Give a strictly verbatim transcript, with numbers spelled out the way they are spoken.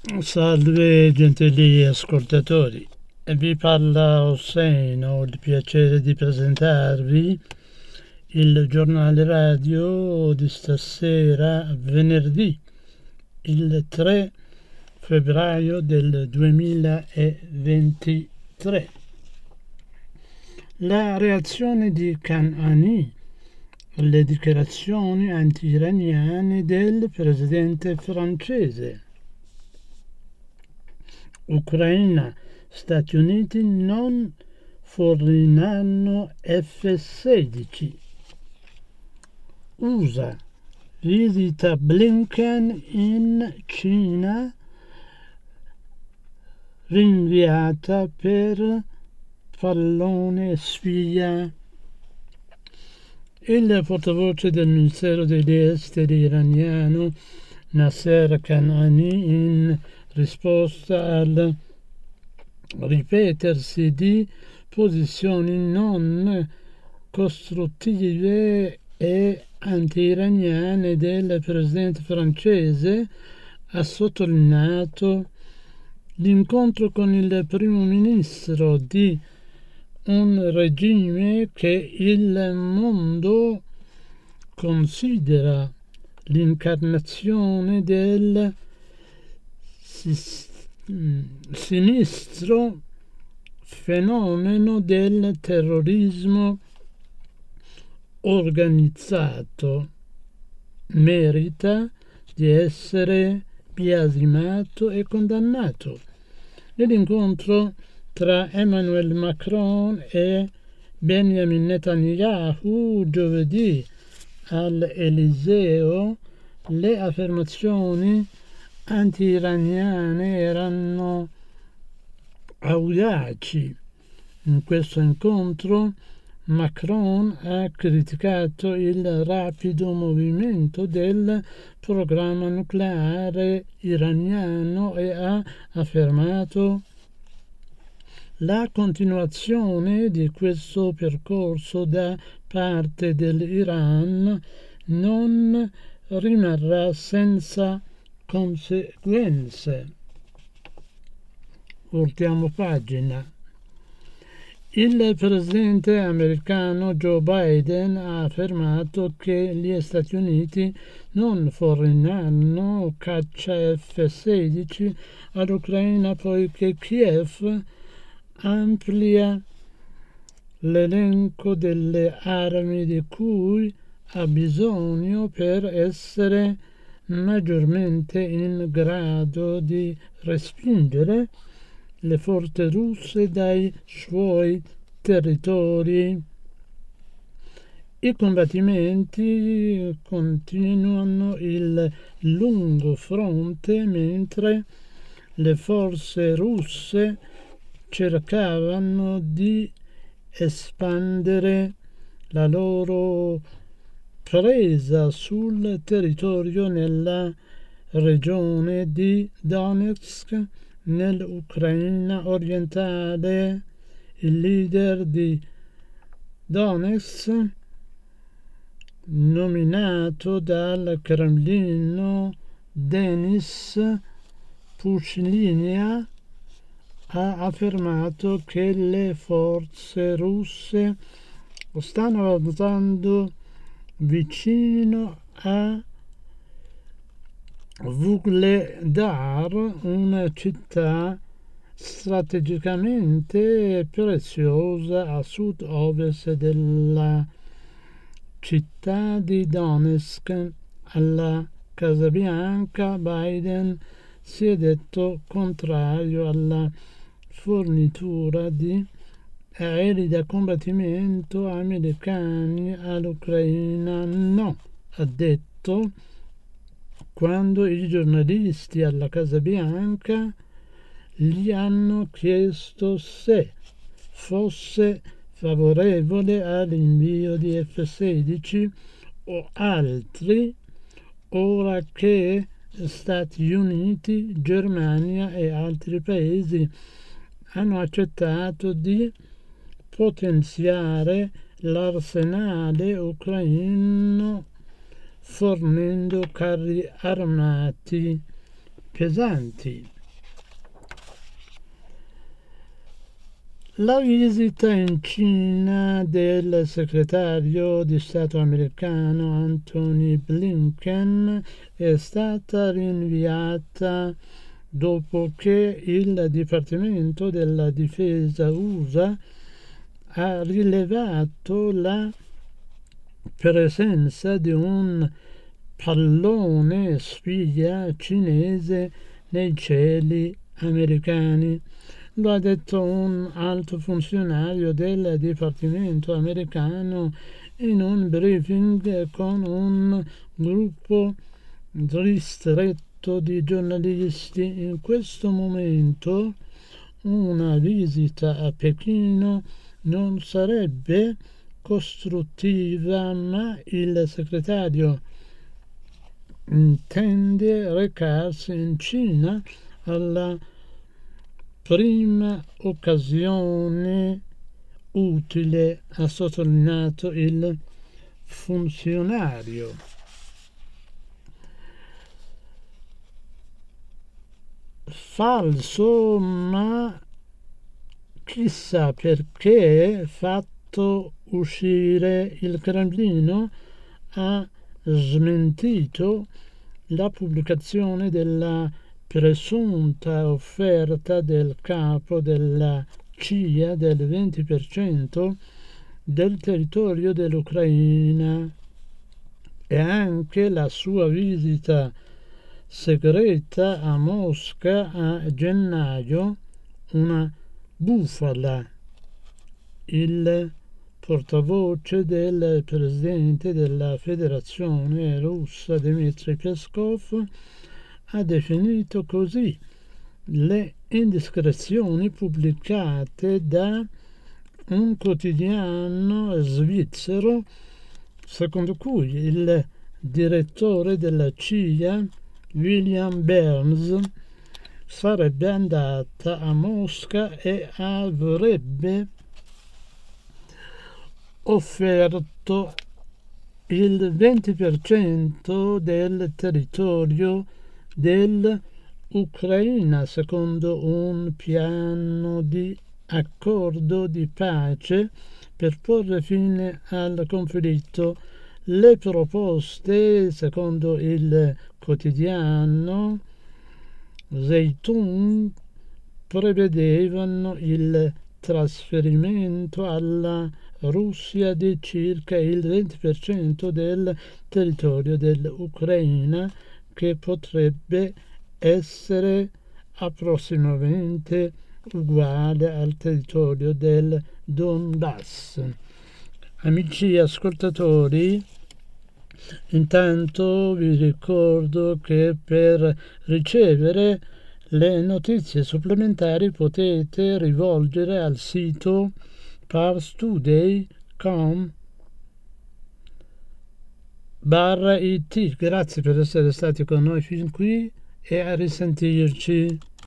Salve gentili ascoltatori, vi parla Hossein, ho il piacere di presentarvi il giornale radio di stasera, venerdì, il tre febbraio del duemilaventitré. La reazione di Kanani alle dichiarazioni anti-iraniane del presidente francese. Ucraina, Stati Uniti non forniranno F sedici. U S A, visita Blinken in Cina rinviata per pallone spia. Il portavoce del Ministero degli Esteri iraniano Nasser Kanani, in risposta al ripetersi di posizioni non costruttive e anti-iraniane del presidente francese, ha sottolineato l'incontro con il primo ministro di un regime che il mondo considera l'incarnazione del sinistro fenomeno del terrorismo organizzato. Merita di essere biasimato e condannato. Nell'incontro tra Emmanuel Macron e Benjamin Netanyahu giovedì all'Eliseo, le affermazioni anti-iraniane erano audaci. In questo incontro Macron ha criticato il rapido movimento del programma nucleare iraniano e ha affermato la continuazione di questo percorso da parte dell'Iran non rimarrà senza conseguenze. Voltiamo pagina. Il presidente americano Joe Biden ha affermato che gli Stati Uniti non forniranno caccia F sedici all'Ucraina poiché Kiev amplia l'elenco delle armi di cui ha bisogno per essere maggiormente in grado di respingere le forze russe dai suoi territori. I combattimenti continuano il lungo fronte mentre le forze russe cercavano di espandere la loro presa sul territorio nella regione di Donetsk nell'Ucraina orientale. Il leader di Donetsk, nominato dal Cremlino Denis Pushilina, ha affermato che le forze russe stanno avanzando vicino a Vuhledar, una città strategicamente preziosa a sud-ovest della città di Donetsk. Alla Casa Bianca Biden si è detto contrario alla fornitura di aerei da combattimento americani all'Ucraina. No, ha detto, quando i giornalisti alla Casa Bianca gli hanno chiesto se fosse favorevole all'invio di F sedici o altri, ora che Stati Uniti, Germania e altri paesi hanno accettato di potenziare l'arsenale ucraino fornendo carri armati pesanti. La visita in Cina del segretario di Stato americano Antony Blinken è stata rinviata dopo che il Dipartimento della Difesa U S A ha rilevato la presenza di un pallone spia cinese nei cieli americani. Lo ha detto un alto funzionario del Dipartimento americano in un briefing con un gruppo ristretto di giornalisti. In questo momento una visita a Pechino non sarebbe costruttiva, ma il segretario intende recarsi in Cina alla prima occasione utile, ha sottolineato il funzionario. Falso, ma chissà perché fatto uscire il Cremlino ha smentito la pubblicazione della presunta offerta del capo della C I A del venti per cento del territorio dell'Ucraina e anche la sua visita segreta a Mosca a gennaio una bufala. Il portavoce del presidente della Federazione Russa Dmitry Peskov ha definito così le indiscrezioni pubblicate da un quotidiano svizzero secondo cui il direttore della C I A, William Burns, sarebbe andata a Mosca e avrebbe offerto il venti per cento del territorio dell'Ucraina secondo un piano di accordo di pace per porre fine al conflitto. Le proposte, secondo il quotidiano Zeytun, prevedevano il trasferimento alla Russia di circa il venti per cento del territorio dell'Ucraina, che potrebbe essere approssimativamente uguale al territorio del Donbass. Amici ascoltatori, intanto vi ricordo che per ricevere le notizie supplementari potete rivolgere al sito parstoday punto com barra it. Grazie per essere stati con noi fin qui e a risentirci.